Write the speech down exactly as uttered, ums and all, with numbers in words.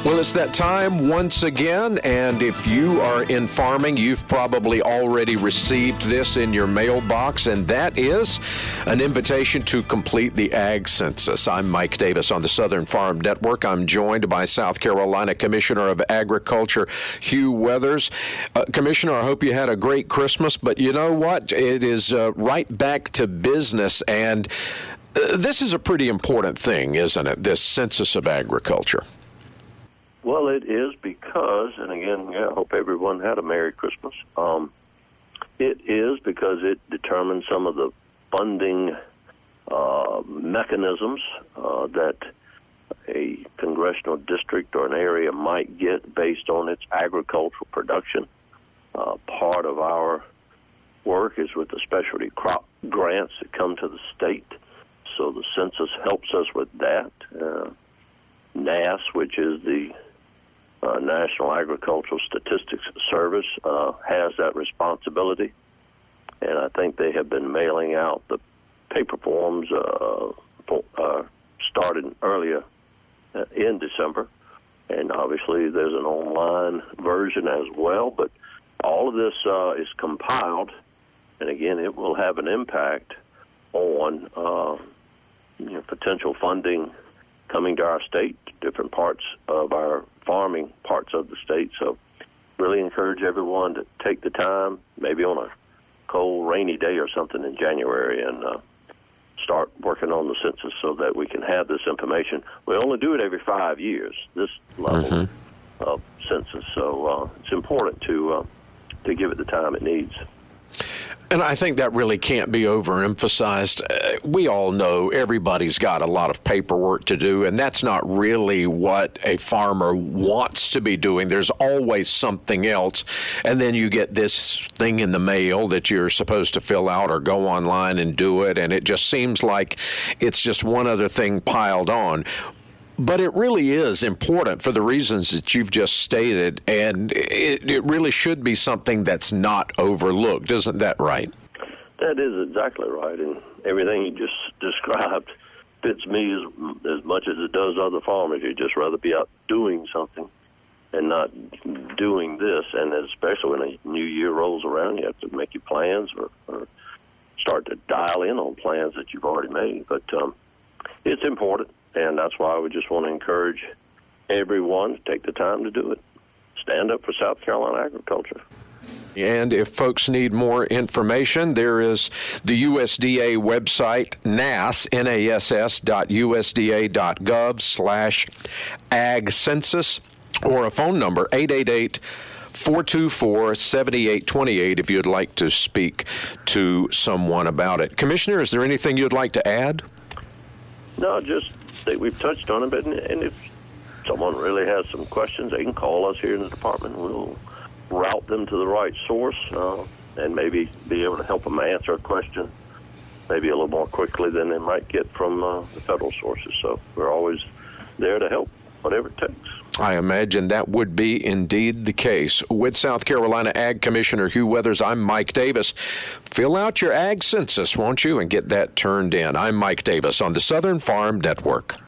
Well, it's that time once again, and if you are in farming, you've probably already received this in your mailbox, and that is an invitation to complete the Ag Census. I'm Mike Davis on the Southern Farm Network. I'm joined by South Carolina Commissioner of Agriculture, Hugh Weathers. Uh, Commissioner, I hope you had a great Christmas, but you know what? It is uh, right back to business, and uh, this is a pretty important thing, isn't it, this Census of Agriculture? Well, it is because, and again, yeah, I hope everyone had a Merry Christmas. Um, it is because it determines some of the funding uh, mechanisms uh, that a congressional district or an area might get based on its agricultural production. Uh, part of our work is with the specialty crop grants that come to the state, so the census helps us with that. Uh, N A S, which is the Uh, National Agricultural Statistics Service, uh, has that responsibility, and I think they have been mailing out the paper forms uh, for, uh, started earlier uh, in December, and obviously there's an online version as well, but all of this uh, is compiled, and again, it will have an impact on uh, you know, potential funding coming to our state, different parts of our farming parts of the state. So really encourage everyone to take the time, maybe on a cold, rainy day or something in January, and uh, start working on the census so that we can have this information. We only do it every five years, this level mm-hmm. of census. So uh, it's important to uh, to give it the time it needs. And I think that really can't be overemphasized. Uh, we all know everybody's got a lot of paperwork to do, and that's not really what a farmer wants to be doing. There's always something else, and then you get this thing in the mail that you're supposed to fill out or go online and do it, and it just seems like it's just one other thing piled on. But it really is important for the reasons that you've just stated, and it, it really should be something that's not overlooked. Isn't that right? That is exactly right, and everything you just described fits me as, as much as it does other farmers. You'd just rather be out doing something and not doing this, and especially when a new year rolls around, you have to make your plans or, or start to dial in on plans that you've already made. But um, it's important. And that's why we just want to encourage everyone to take the time to do it. Stand up for South Carolina agriculture. And if folks need more information, there is the U S D A website, N A S, N A S S dot U S D A dot gov slash ag census, or a phone number, eight eight eight, four two four, seven eight two eight, if you'd like to speak to someone about it. Commissioner, is there anything you'd like to add? No, just that we've touched on it, but and if someone really has some questions, they can call us here in the department. We'll route them to the right source uh, and maybe be able to help them answer a question maybe a little more quickly than they might get from uh, the federal sources. So we're always there to help, whatever it takes. I imagine that would be indeed the case. With South Carolina Ag Commissioner Hugh Weathers, I'm Mike Davis. Fill out your Ag Census, won't you, and get that turned in. I'm Mike Davis on the Southern Farm Network.